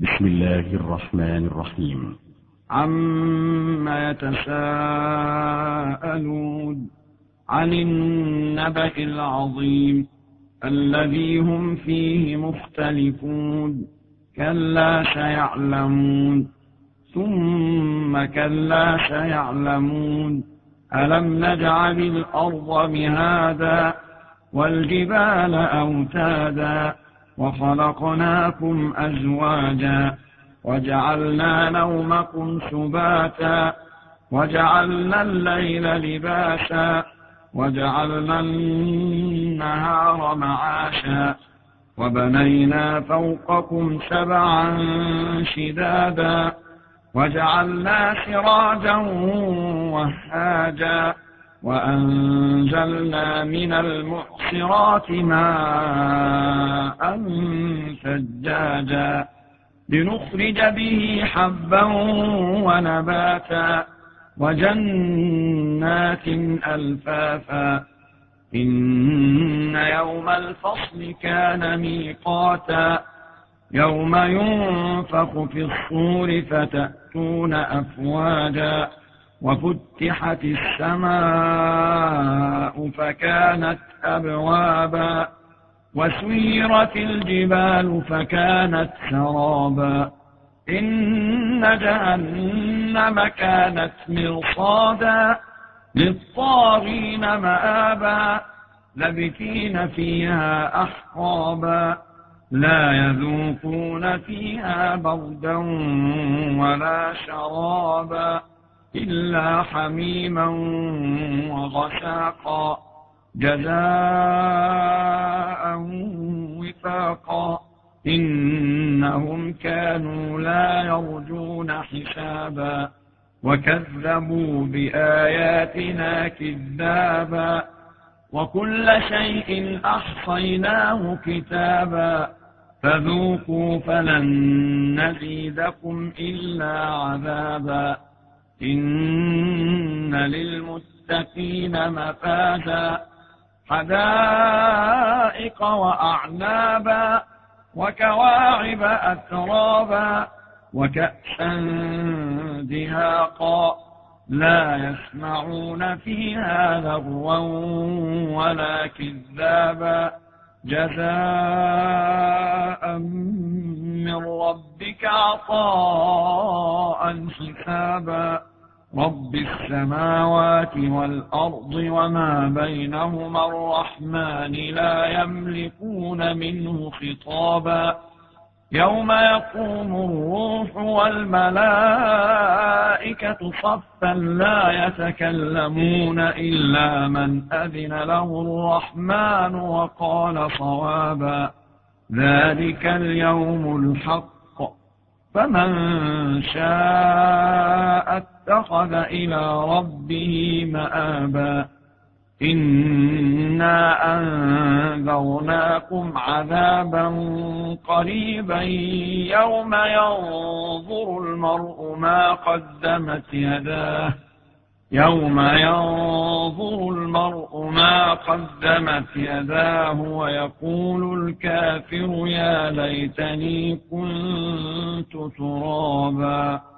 بسم الله الرحمن الرحيم. عما يتساءلون عن النبأ العظيم الذي هم فيه مختلفون كلا سيعلمون ثم كلا سيعلمون ألم نجعل الأرض مهادا والجبال أوتادا وخلقناكم أزواجا وجعلنا نومكم سباتا وجعلنا الليل لباسا وجعلنا النهار معاشا وبنينا فوقكم سبعا شدادا وجعلنا سراجا وهاجا وأنزلنا من المعصرات ماء ثجاجا لنخرج به حبا ونباتا وجنات ألفافا إن يوم الفصل كان ميقاتا يوم ينفخ في الصور فتأتون أفواجا وفتحت السماء فكانت أبوابا وسيرت الجبال فكانت سرابا إن جهنم كانت مرصادا للطاغين مآبا لابثين فيها أحقابا لا يذوقون فيها بردا ولا شرابا إلا حميما وغساقا جزاء وفاقا إنهم كانوا لا يرجون حسابا وكذبوا بآياتنا كذابا وكل شيء أحصيناه كتابا فذوقوا فلن نزيدكم إلا عذابا إن للمتقين مفازا حدائق وأعنابا وكواعب أترابا وكأسا دهاقا لا يسمعون فيها لغوا ولا كذابا جزاء من ربك عطاء حسابا رب السماوات والأرض وما بينهما الرحمن لا يملكون منه خطابا يوم يقوم الروح والملائكة صفا لا يتكلمون إلا من أذن له الرحمن وقال صوابا ذلك اليوم الحق فمن شاء اتخذ إلى ربه مآبا إنا أنذرناكم عذابا قريبا يوم ينظر المرء ما قدمت يداه ويقول الكافر يا ليتني كنت ترابا.